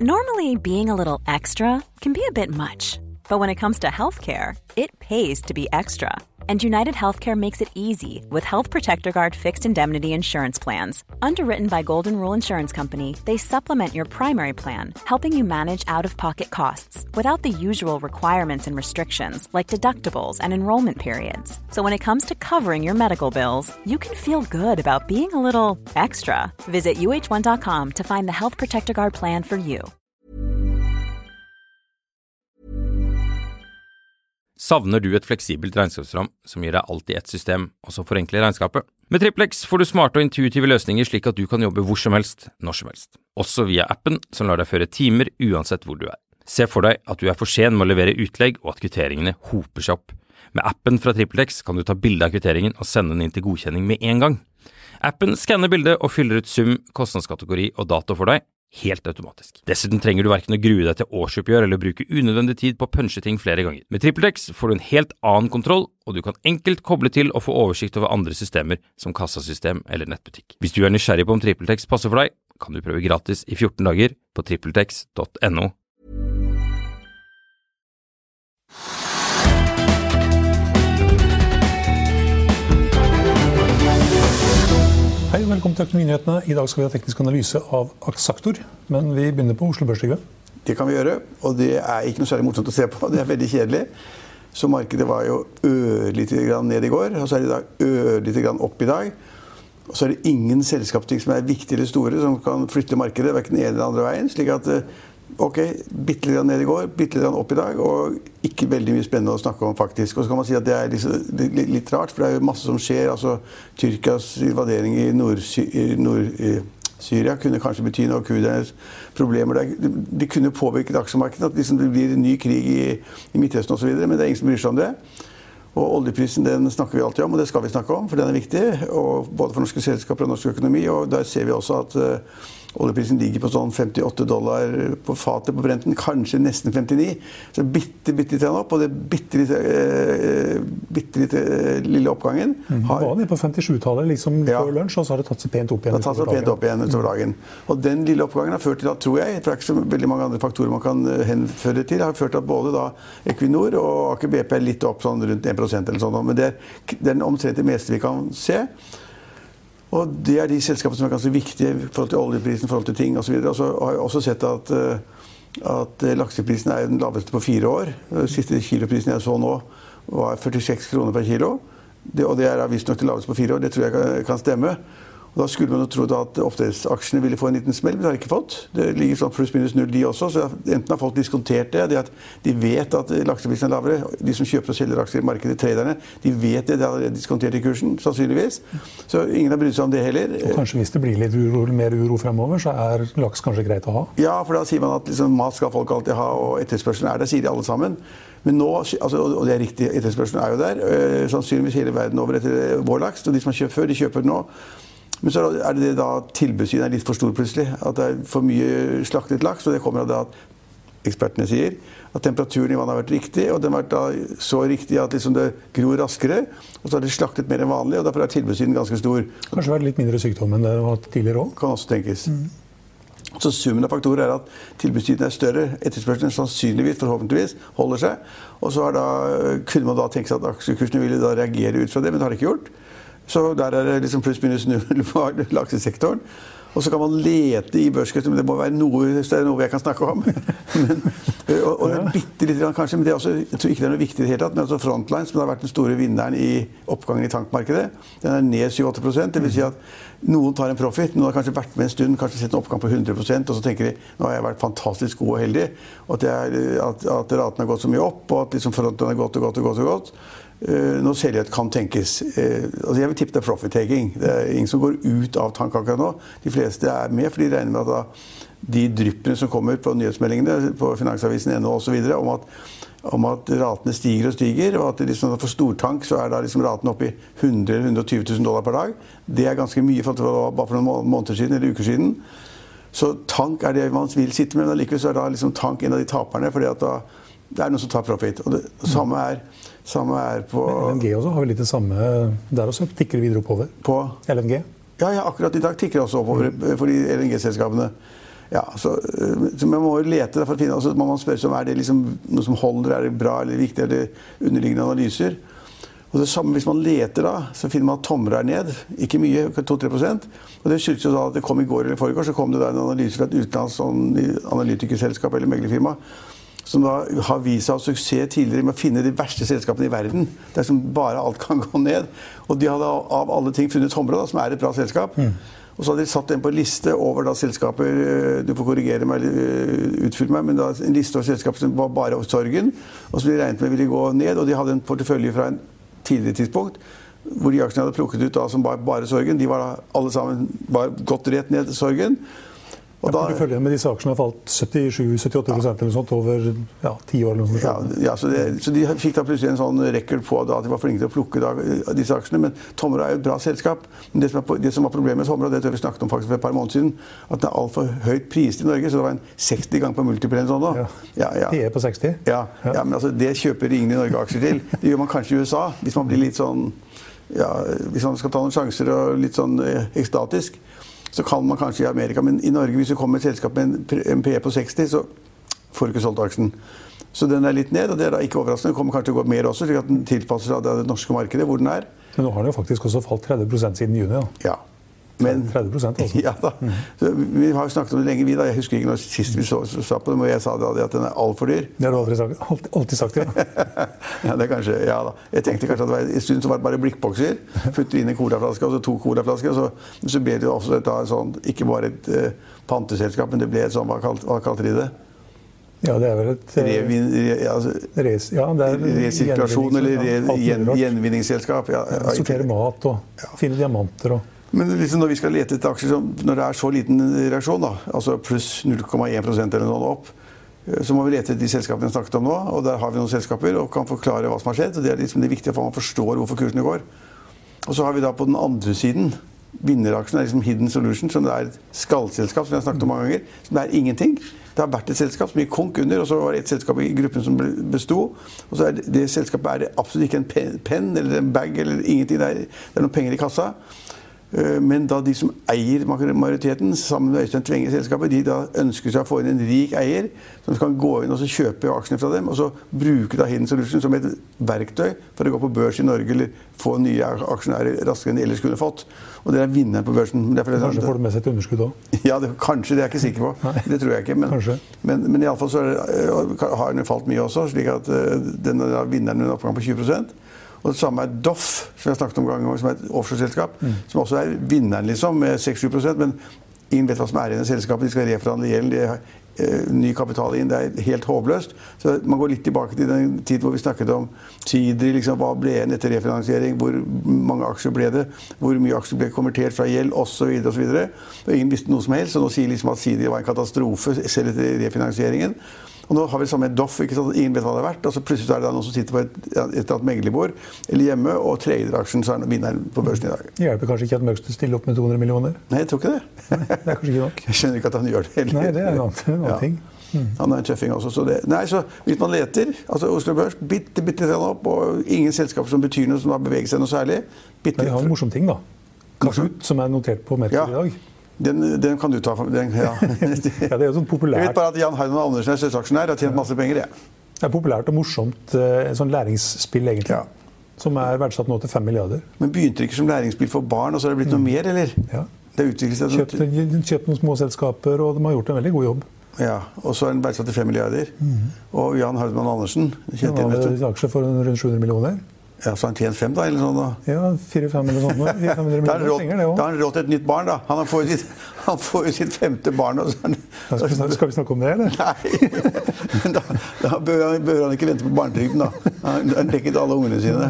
Normally, being a little extra can be a bit much. But when it comes to healthcare, it pays to be extra. And United Healthcare makes it easy with Health Protector Guard fixed indemnity insurance plans. Underwritten by Golden Rule Insurance Company, they supplement your primary plan, helping you manage out-of-pocket costs without the usual requirements and restrictions like deductibles and enrollment periods. So when it comes to covering your medical bills, you can feel good about being a little extra. Visit uh1.com to find the Health Protector Guard plan for you. Savner du et fleksibelt regnskapsprogram som gir deg alt i ett system, og som forenkler regnskapet? Med TrippelX får du smarte og intuitive løsninger slik at du kan jobbe hvor som helst, når som helst. Også via appen som lar deg føre timer uansett hvor du er. Se for deg at du er for sen med å levere utlegg og at kvitteringene hoper seg opp. Med appen fra TrippelX kan du ta bilde av kvitteringen og sende den inn til godkjenning med en gang. Appen skanner bildet og fyller ut sum, kostnadskategori og dato for deg, helt automatisk. Dessuten trenger du hverken å grue deg til årsoppgjør eller bruke unødvendig tid på å punche ting flere ganger. Med TrippelX får du en helt annen kontroll, og du kan enkelt koble til og få oversikt over andre systemer som kassasystem eller nettbutikk. Hvis du er nysgjerrig på om TrippelX passer for deg, kan du prøve gratis i 14 dager på trippeltex.no. Hei, velkommen til Økonominyhetene. I dag skal vi ha teknisk analyse av Axactor, men vi begynner på Oslo Børs, Trygve. Det kan vi gjøre, og det er ikke noe særlig morsomt å se på. Det er veldig kjedelig. Så markedet var jo ørlite grann ned i går, og så er det i dag ørlite grann opp i dag. Og så er det ingen selskapsting som er viktige eller store som kan flytte markedet, hverken den ene eller andre veien, slik at ok, bitte litt ned i går, bitte litt opp i dag, og ikke veldig mye spennende å snakke om faktisk. Og så kan man si at det er litt rart, for det er jo masse som skjer. Altså, Tyrkias invadering i Syria kunne kanskje bety noe kurdernes problemer. Det kunne påvirket aksjemarkedet, at liksom det blir en ny krig i Midtøsten og så videre, men det er ingen som bryr seg om det. Og oljeprisen, den snakker vi alltid om, og det skal vi snakke om, for den er viktig, og både for norske selskaper og norsk økonomi, og der ser vi også at oljeprisen ligger på sånn $58 på fatet på Brenten, kanskje nesten 59, så bitte litt opp, og det bitte litt lille oppgangen var nede på 57-tallet liksom før lunsj, og så har det tatt seg pent opp igjen utover dagen. Og den lille oppgangen har ført til at, tror jeg, for det er ikke så veldig mange andre faktorer man kan henføre til, har ført til at både da Equinor og Aker BP er litt opp sånn rundt 1% eller sånn, men det er den omtrent det meste vi kan se. Og det er de selskapene som er ganske viktige i forhold til oljeprisen, i forhold til ting og så videre. Og så har jeg også sett at lakseprisen er den laveste på 4 år. Den siste kiloprisen jeg så nå var 46 kroner per kilo. Og det er visst nok det laveste på 4 år, det tror jeg kan stemme. Og da skulle man jo trodd at oppdrettsaksjene ville få en liten smell, men det har de ikke fått. Det ligger sånn pluss minus 0 de også, så enten har folk diskontert det at de vet at lakseprisen er lavere. De som kjøper og selger aksjer i markedet, traderne, de vet det, de har diskontert i kursen, sannsynligvis. Så ingen har brydd seg om det heller. Og kanskje hvis det blir litt mer uro fremover, så er laks kanskje greit å ha? Ja, for da sier man at liksom, mat skal folk alltid ha, og etterspørselen er der, sier de alle sammen. Men nå, altså, og det er riktig, etterspørselen er jo der, sannsynligvis hele verden over etter vår laks, og de som har kjøpt før, de kjøper nå. Men så er det da tilbudssiden er litt for stor plutselig, at det er for mye slaktet laks, og det kommer av det at ekspertene sier at temperaturen i vannet har vært riktig, og den har vært da så riktig at liksom det gror raskere, og så har det slaktet mer enn vanlig, og derfor er tilbudssiden ganske stor. Kanskje vært litt mindre sykdom enn det har vært tidligere også? Kan også tenkes. Så summen av faktorer er at tilbudssiden er større, etterspørselen sannsynligvis, forhåpentligvis, holder seg, og så kunne man da tenke seg at aksjekursene ville da reagere ut fra det, men det har det ikke gjort. Så der er det liksom pluss minus 0 på laksesektoren. Og så kan man lete i børskursen, men det må være noe jeg kan snakke om. og det er bitte litt kanskje, men det er også, jeg tror ikke det er noe viktig i det hele tatt, men altså Frontline, som har vært den store vinneren i oppgangen i tankmarkedet, den er ned 7-8%, det vil si at noen tar en profit, noen har kanskje vært med en stund, kanskje sett en oppgang på 100%, og så tenker de, nå har jeg vært fantastisk god og heldig, og at raten har gått så mye opp, og at liksom Frontline har gått. Nå selger jeg kan tenkes. Altså jeg vil tippe det er profit-taking. Det er ingen som går ut av tank akkurat nå. De fleste er med, for de regner med at de dryppene som kommer på nyhetsmeldingene, på Finansavisen og så videre, om at ratene stiger og stiger, og at liksom for stortank så er da liksom raten oppe i $100,000–120,000 per dag. Det er ganske mye for bare for noen måneder siden eller uker siden. Så tank er det man vil sitte med, men likevel så er da liksom tank en av de taperne, fordi at da det er noen som tar profit. Og det samme er på LNG også har vi litt det samme. Der også tikker det videre oppover. På? LNG? Ja, akkurat i dag tikker det også oppover for de LNG-selskapene. Ja, så man må jo lete for å finne, altså må man spørre seg om det liksom noe som holder, det bra eller viktig, eller underliggende analyser. Og det samme hvis man leter da, så finner man at Tomra ned, ikke mye, 2-3%. Og det skyldes jo da at det kom i går eller forrige år, så kom det da en analyse fra et utenlands analytikerselskap eller meglerfirma, som da har vist seg suksess tidligere med å finne de verste selskapene i verden, der som bare alt kan gå ned. Og de hadde av alle ting funnet Tomra da, som et bra selskap. Og så hadde de satt den på en liste over da selskaper, du får korrigere meg eller utfylle meg, men da en liste over selskaper som var bare av sorgen, og som de regnet med ville gå ned, og de hadde en portefølje fra en tidligere tidspunkt, hvor de aksjene hadde plukket ut da, som bare sorgen, de var da alle sammen bare gått rett ned til sorgen. Og da porteføljen med disse aksjene har falt 77-78% eller noe sånt over 10 år eller noe sånt. Ja, så de fikk da plutselig en sånn record på da, at de var flinke til å plukke da, disse aksjene, men Tomra jo et bra selskap. Men det som var problemet med Tomra, det har vi snakket om faktisk for et par måneder siden, at det alt for høyt priset i Norge, så det var en 60 gang på multiple eller sånn da. PE på 60? Ja, men altså, det kjøper ingen i Norge aksjer til. Det gjør man kanskje i USA, hvis man blir litt sånn, hvis man skal ta noen sjanser og litt sånn ekstatisk. Så kan man kanskje i Amerika, men i Norge, hvis du kommer med et selskap med en PE på 60, så får du ikke solgt aksjen. Så den litt ned, og det da ikke overraskende. Den kommer kanskje til å gå mer også, slik at den tilpasser seg det norske markedet, hvor den Men nå har den jo faktisk også falt 30% siden juni, da. Ja. Men, 30% altså. Ja da. Så vi har jo snakket om det lenge, vi da. Jeg husker ikke når sist vi sa på det, men jeg sa det at den alt for dyr. Det har du alltid sagt, ja. Ja, det kanskje, ja da. Jeg tenkte kanskje at det var en stund som var bare blikkbokser, putter inn en colaflaske, og så 2 colaflasker, og så ble det jo også sånn, ikke bare et panteselskap, men det ble et sånn, hva kalte de det? Ja, det vel et resirkulasjon eller gjenvinningsselskap. Sortere mat og finne diamanter og... Men liksom når vi skal lete etter aksjer, når det så liten reaksjon, da, altså pluss 0,1% eller noe opp, så må vi lete etter de selskapene vi snakket om nå, og der har vi noen selskaper og kan forklare hva som har skjedd, og det liksom det viktige for at man forstår hvorfor kursene går. Og så har vi da på den andre siden, vinneraksjen liksom Hidden Solution, som det et skallselskap, som jeg har snakket om mange ganger, som det ingenting. Det har vært et selskap som gikk konk under, og så var det et selskap i gruppen som bestod, og så det selskapet det absolutt ikke en penn eller en bag eller ingenting, det noen penger i kassa. Men da de som eier majoriteten, sammen med Øystein Tvenge i selskapet, de da ønsker seg å få inn en rik eier, som kan gå inn og så kjøpe aksjene fra dem, og så bruke da Hidden Solution som et verktøy for å gå på børs i Norge, eller få nye aksjonærer raskere enn de ellers kunne fått. Og det vinneren på børsen. Kanskje får du med seg et underskudd også? Ja, kanskje, det jeg ikke sikker på. Det tror jeg ikke. Men i alle fall så har den falt mye også, slik at den vinneren en oppgang på 20%. Og det samme Doff, som jeg snakket om gang, som et offshore-selskap, som også vinneren liksom, med 6-7%, men ingen vet hva som i det selskapet, de skal reforhandle gjelden, ny kapital inn, det helt håpløst. Så man går litt tilbake til den tid hvor vi snakket om Sidri, liksom, hva ble en etter refinansiering, hvor mange aksjer ble det, hvor mye aksjer ble konvertert fra gjeld, og så videre, og så videre. Og ingen visste noe som helst, så nå sier liksom at Sidri var en katastrofe selv etter refinansieringen. Og nå har vi det samme med Doff, ikke sant? Ingen vet hva det har vært, og så plutselig så det da noen som sitter på et eller annet meglerbord, eller hjemme, og trader aksjen, så det vinneren på børsen i dag. Det hjelper kanskje ikke at Møgster stiller opp med 200 millioner? Nei, jeg tror ikke det. Nei, det kanskje ikke nok. Jeg skjønner ikke at han gjør det heller. Nei, det en annen ting. Han en tøffing også, så det. Nei, så hvis man leter, altså Oslo Børs, bitte litt opp, og ingen selskaper som betyr noe, som har beveget seg noe særlig. Men det har en morsom ting da. Kahoot, som notert på Merkur i dag. Den kan du ta for den, ja. Ja, det jo sånn populært. Jeg vet bare at Jan Heimann Andersen størsteaksjonær har tjent masse penger, det. Det populært og morsomt, sånn læringsspill egentlig, som verdsatt nå til 5 milliarder. Men begynte det ikke som læringsspill for barn, og så har det blitt noe mer, eller? Ja. Det utviklet seg. Kjøpt noen små selskaper, og de har gjort en veldig god jobb. Ja, og så har den verdsatt til 5 milliarder. Og Jan Heimann Andersen kjente en aksje for rundt 700 millioner. Ja, så har han tjent 5 da, eller sånn da? Ja, 4-5 eller sånn. 400 millioner penger, det også. Da har han råd til et nytt barn da. Han får jo sitt 5. barn. Og så skal vi snakke om det, eller? Nei, men da bør han ikke vente på barnetrygden da. Han har dekket alle ungene sine.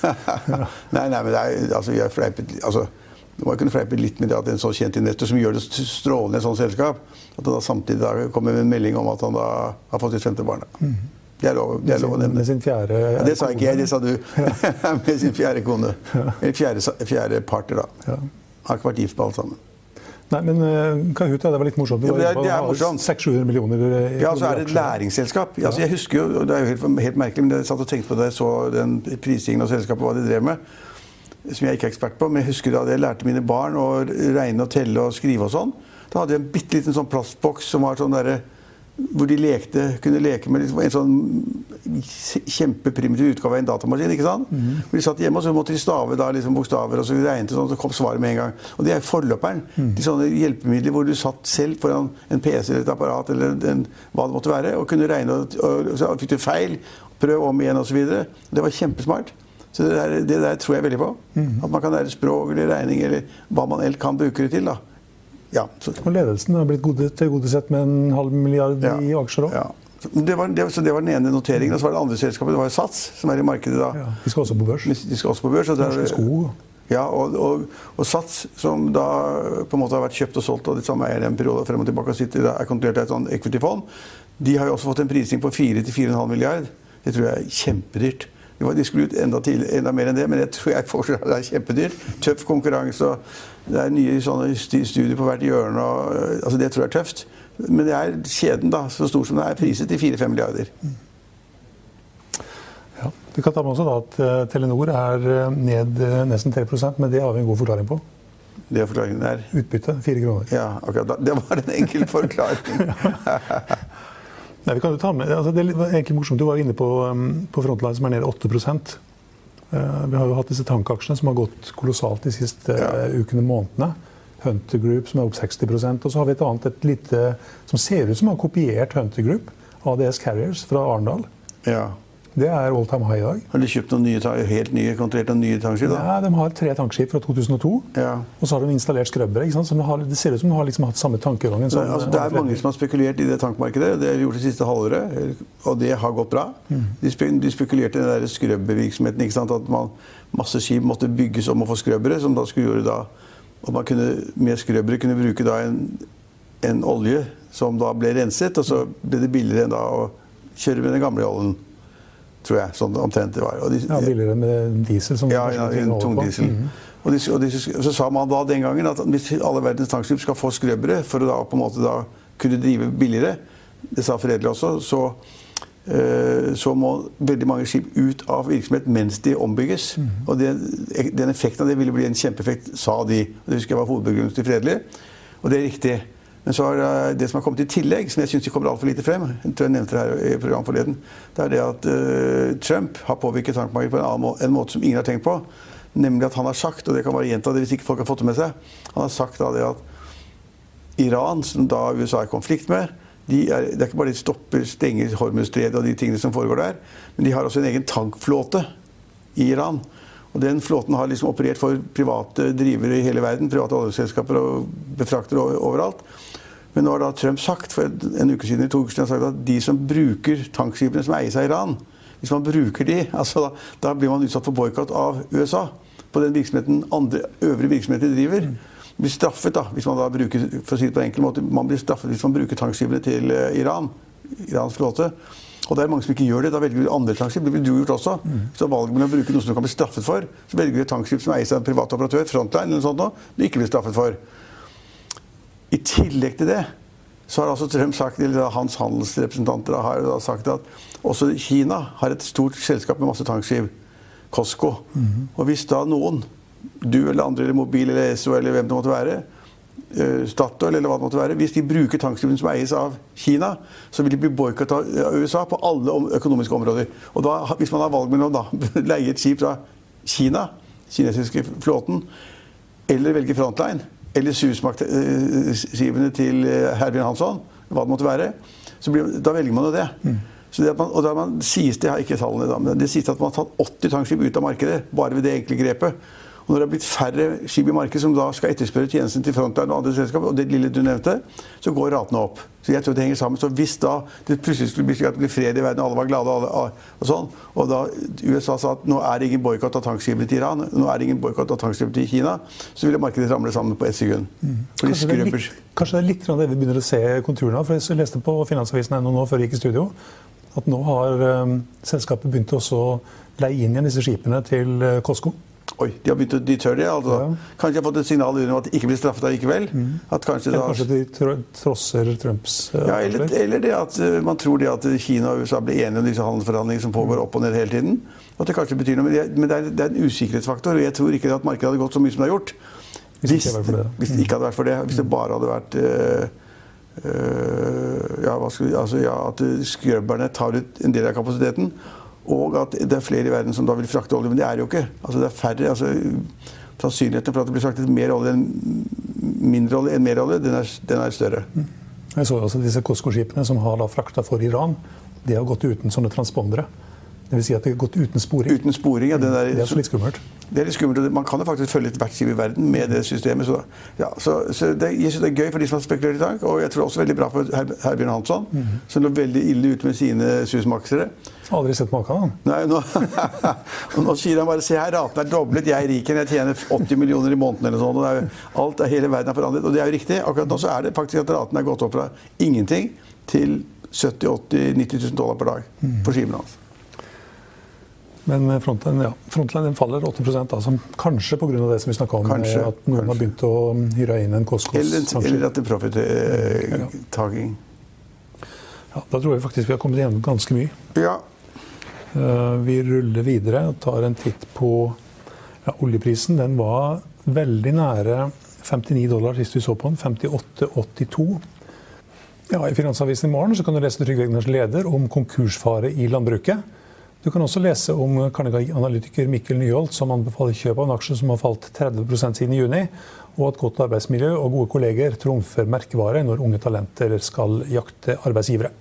Nei, men det altså, vi har fleipet, altså, du må kunne fleipe litt med det at en så kjent investor som gjør det strålende i et sånt selskap, at han da samtidig da kommer med en melding om at han da har fått sitt 5. barn da. Det er lov å nevne. Med sin fjerde... Ja, det sa ikke jeg, det sa du. Med sin fjerde kone. Eller fjerde partner da. Han har ikke vært gift på alt sammen. Nei, men Kahoot, det var litt morsomt. Det er morsomt. 600-700 millioner... Ja, så det et læringsselskap. Altså, jeg husker jo, det er jo helt merkelig, men jeg satt og tenkte på det, så den prisingen av selskapet, hva de drev med, som jeg ikke er ekspert på, men jeg husker da jeg lærte mine barn å regne og telle og skrive og sånn. Da hadde de en bitteliten sånn plastboks som var sånn der, hvor de kunne leke med liksom en sånn kjempeprimitiv utgave av en datamaskin, ikke sant? Hvor de satt hjemme, og så måtte de stave da, liksom bokstaver, og så regnet sånn, så kom svaret med en gang. Og det forløperen. De sånne hjelpemidler hvor du satt selv foran en PC eller et apparat, eller hva det måtte være, og kunne regne, og så fikk du feil, prøv om igjen, og så videre. Det var kjempesmart. Så det der tror jeg veldig på. At man kan lære språk eller regning, eller hva man ellers kan bruke det til, da. Ja, og ledelsen har blitt tilgodesett med 0,5 milliard i aksjer også. Ja. Det var den ene noteringen, og så var det andre selskapet, det var Sats, som i markedet da. Ja, de skal også på børs. De skal også på børs. Norske Skog. Ja, og Sats, som da på en måte har vært kjøpt og solgt, og det samme eier en periode frem og tilbake, og sitter, kontrollert av et sånn equity-fond, de har jo også fått en prising på 4 til 4,5 milliard. Det tror jeg kjempedyrt. De skulle ut enda mer enn det, men jeg tror jeg fortsatt det kjempedyrt. Tøff konkurranse, og det nye sånne studier på hvert hjørne, og, altså det tror jeg tøft. Men det kjeden da, så stor som det priset til 4-5 milliarder. Ja, du kan ta med også da at Telenor ned nesten 3%, men det har vi en god forklaring på. Det forklaringen utbytte, 4 kroner. Ja, akkurat. Det var en enkel forklaring. Nei, vi kan jo ta med, altså det egentlig morsomt, du var inne på Frontline som ned 8%. Vi har jo hatt disse tankaksjene som har gått kolossalt de siste ukene, månedene. Hunter Group som opp 60%, og så har vi et annet, et lite, som ser ut som har kopiert Hunter Group, ADS Carriers fra Arendal. Ja. Det all time high i dag. Har de kjøpt noen helt nye, kontrollert noen nye tankskip da? Ja, de har 3 tankskip fra 2002, og så har de installert skrøbbere, ikke sant? Så det ser ut som de har liksom hatt samme tankegangen. Altså, det mange som har spekulert i det tankmarkedet, det har de gjort det siste halvåret, og det har gått bra. De spekulerte i den der skrøbbervirksomheten, ikke sant? At masse skip måtte bygges om å få skrøbbere, som da skulle gjøre da, at man med skrøbbere kunne bruke da en olje som da ble renset, og så ble det billigere enn da å kjøre med den gamle oljen. Tror jeg, sånn omtrent det var. Billigere med diesel som en tung diesel. Og så sa man da den gangen at hvis alle verdens tankskip skal få skrøbbere for å da på en måte da kunne drive billigere, det sa foredler også, så må veldig mange skip ut av virksomhet mens de ombygges. Og den effekten av det ville bli en kjempeeffekt, sa de. Det husker jeg var hovedbegrunnelsen til foredler. Og det riktig. Men så det som har kommet i tillegg, som jeg synes de kommer alt for lite frem, jeg tror jeg nevnte det her i programforleden, det det at Trump har påvirket tankmarkedet på en måte som ingen har tenkt på. Nemlig at han har sagt, og det kan bare gjenta det hvis ikke folk har fått det med seg, han har sagt da det at Iran, som da USA i konflikt med, det ikke bare de stenger Hormuzstredet og de tingene som foregår der, men de har også en egen tankflåte i Iran. Og den flåten har liksom operert for private drivere i hele verden, private oljeselskaper og befraktere overalt. Men nå har da Trump sagt, for en uke siden, 2 uker siden, sagt at de som bruker tankskipene som eies av Iran, hvis man bruker de, altså da blir man utsatt for boykott av USA på den virksomheten, øvrige virksomheter de driver. Blir straffet da, hvis man da bruker, for å si det på en enkel måte, man blir straffet hvis man bruker tankskipene til Irans flåte. Og det mange som ikke gjør det, da velger du andre tankskip, det vil du gjort også. Hvis du har valg med å bruke noe som du kan bli straffet for, så velger du et tankskip som eies av en privat operatør, Frontline eller noe sånt nå, du ikke blir straffet for. I tillegg til det, så har altså Trump sagt, eller hans handelsrepresentanter har da sagt at også Kina har et stort selskap med masse tankskip, Costco. Og hvis da noen, du eller andre, eller Mobil, eller SO, eller hvem det måtte være, Statoil eller hva det måtte være, hvis de bruker tankskipene som eies av Kina, så vil de bli boykottet av USA på alle økonomiske områder. Og da, hvis man har valg mellom da, leie et skip fra Kina, kinesiske flåten, eller velge Frontline, eller Suezmax-skipene til Herbjørn Hansson, hva det måtte være, da velger man jo det. Så og da sies det, jeg har ikke tallene da, men det sies at man har tatt 80 tankskip ut av markedet, bare ved det enkle grepet. Og når det har blitt færre skip i markedet som da skal etterspørre tjenesten til Frontline og andre selskap, og det lille du nevnte, så går ratene opp. Så jeg tror det henger sammen. Så hvis da det plutselig skulle bli slik at det blir fred i verden, alle var glade og sånn, og da USA sa at nå det ingen boykott av tankskipene til Iran, nå det ingen boykott av tankskipene til Kina, så ville markedet ramle sammen på 1 sekund. Kanskje det litt det vi begynner å se konturene av, for jeg leste på Finansavisen nå før jeg gikk i studio, at nå har selskapet begynt også å leie inn igjen disse skipene til Costco. Oi, de tør det, altså. Kanskje jeg har fått et signal om at de ikke blir straffet likevel. At kanskje de trosser Trumps ja, eller det at man tror det at Kina og USA blir enige om disse handelsforhandlingene som pågår opp og ned hele tiden. At det kanskje betyr noe, men det en usikkerhetsfaktor, og jeg tror ikke at markedet hadde gått så mye som det har gjort. Hvis det ikke hadde vært for det, hvis det bare hadde vært at skrøbberne tar ut en del av kapasiteten, og at det flere i verden som da vil frakte olje, men det jo ikke. Altså det færre, sannsynligheten for at det blir fraktet mer olje enn mindre olje enn mer olje, den større. Jeg så også disse COSCO-skipene som har da fraktet for Iran, de har gått uten sånne transpondere. Det vil si at det har gått uten sporing. Uten sporing, ja. Det så litt skummelt. Det litt skummelt, og man kan jo faktisk følge hvert skip i verden med det systemet. Så jeg synes det gøy for de som har spekulert i tank, og jeg tror også veldig bra for Herbjørn Hansson, som lå veldig ille ut med sine susmaksere. Aldri sett maken, han. Nei, nå sier han bare, se her, raten doblet, jeg riken, jeg tjener 80 millioner i måneden eller sånn, og hele verden forandret, og det jo riktig. Akkurat nå så det faktisk at raten gått opp fra ingenting til 70, 80, 90 000 dollar per dag på skipene hans. Men frontline faller 8%, da, som kanskje på grunn av det som vi snakket om, at noen har begynt å hyre inn en COSCO. Eller at det profit-taking. Ja, da tror jeg faktisk vi har kommet igjennom ganske mye. Ja. Vi ruller videre og tar en titt på oljeprisen. Den var veldig nære $59 sist vi så på den, 58,82. Ja, i Finansavisen i morgen så kan du lese Trygve Egners leder om konkursfare i landbruket. Du kan også lese om Carnegie-analytiker Mikkel Nyholt, som anbefaler kjøp av en aksje som har falt 30% siden juni, og at godt arbeidsmiljø og gode kolleger trumfer merkevare når unge talenter skal jakte arbeidsgivere.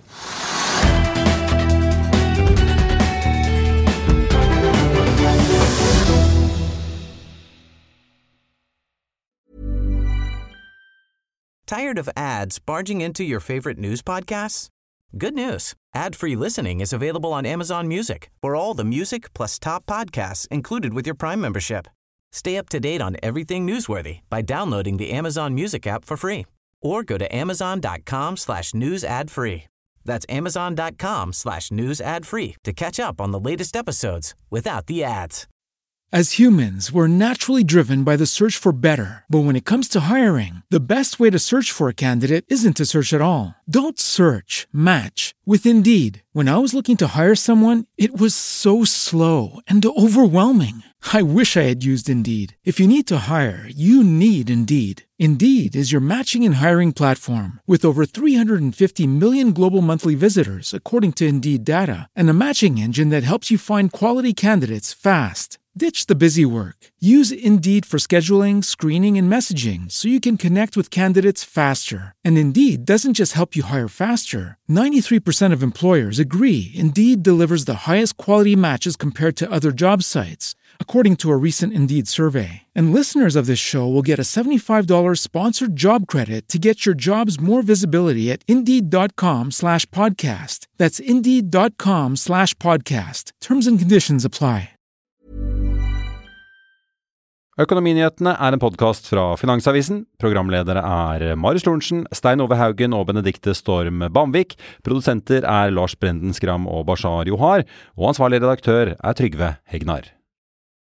Tired of ads barging into your favorite news podcasts? Good news. Ad-free listening is available on Amazon Music for all the music plus top podcasts included with your Prime membership. Stay up to date on everything newsworthy by downloading the Amazon Music app for free or go to amazon.com/news ad free. That's amazon.com/news ad free to catch up on the latest episodes without the ads. As humans, we're naturally driven by the search for better. But when it comes to hiring, the best way to search for a candidate isn't to search at all. Don't search, match with Indeed. When I was looking to hire someone, it was so slow and overwhelming. I wish I had used Indeed. If you need to hire, you need Indeed. Indeed is your matching and hiring platform with over 350 million global monthly visitors, according to Indeed data, and a matching engine that helps you find quality candidates fast. Ditch the busy work. Use Indeed for scheduling, screening, and messaging so you can connect with candidates faster. And Indeed doesn't just help you hire faster. 93% of employers agree Indeed delivers the highest quality matches compared to other job sites, according to a recent Indeed survey. And listeners of this show will get a $75 sponsored job credit to get your jobs more visibility at Indeed.com/podcast. That's Indeed.com/podcast. Terms and conditions apply. Økonominyhetene en podcast fra Finansavisen. Programledere Marius Lorentzen, Stein Ove Haugen og Benedikte Storm Bamvik. Produsenter Lars Brenden Skram og Bashar Johar. Og ansvarlig redaktør Trygve Hegnar.